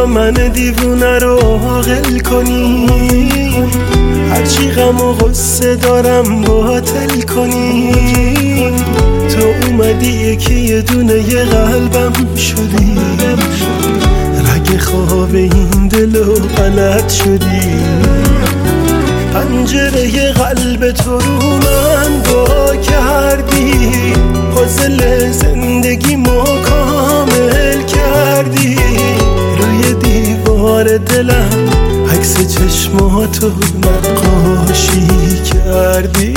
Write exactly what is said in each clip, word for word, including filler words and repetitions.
بیا من دیوونه رو عاقل کنی، هرچی غم و غصه دارم باطل کنی. تو اومدی یکی یه دونه یه قلبم شدی، رگ خواب این دلو غلط شدی. پنجره قلب تو رو من با کردی، پازل زندگی ما کامل کردی. روی دیوار دلم عکس چشماتو نقاشی کردی.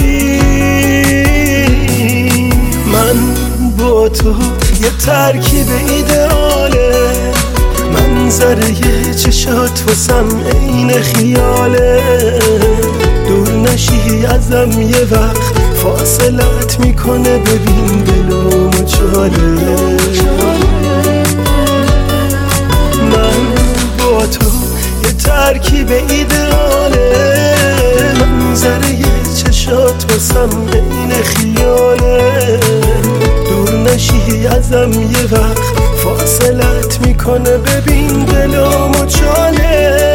من با تو یه ترکیب ایدئاله، منظره چشات واسم عین خیاله. دور نشی ازم یه وقت فاصلت میکنه، ببین دلو مچاله. من با تو یه ترکیب ایدئاله، منظره چشات واسم عین خیاله. دور نشی ازم یه وقت فاصلت میکنه، ببین دلو مچاله.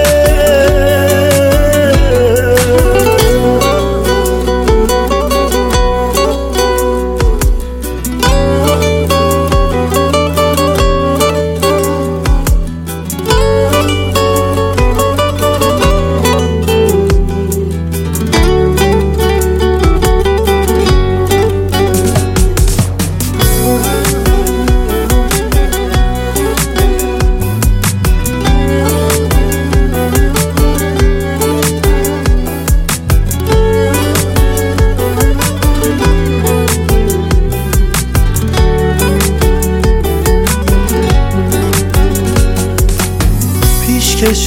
پیشکش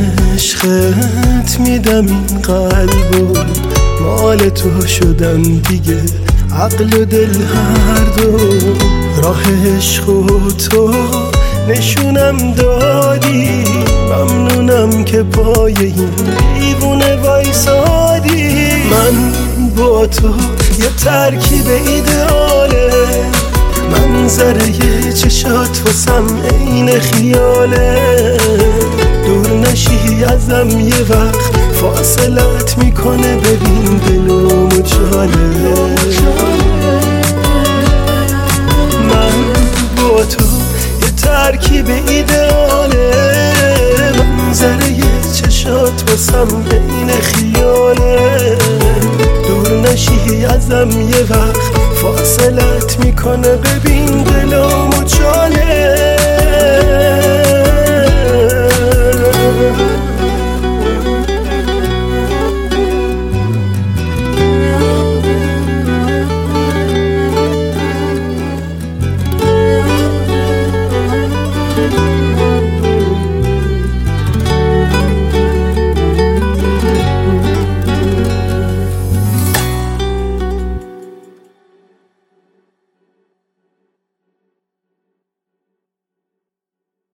عشقت میدم این قلبو، مال تو شدن دیگه عقل و دل هر دو. راه عشق و تو نشونم دادی، ممنونم که پای این دیوونه وایسادی. من با تو یه ترکیب ایدئاله، منظره چشات واسم عین خیاله. دور نشی ازم یه وقت فاصلت میکنه، ببین دلو مچاله. من با تو یه ترکیب ایدئاله، منظره چشات واسم عین خیاله. دور نشی ازم یه وقت فاصلت میکنه، ببین دلو مچاله.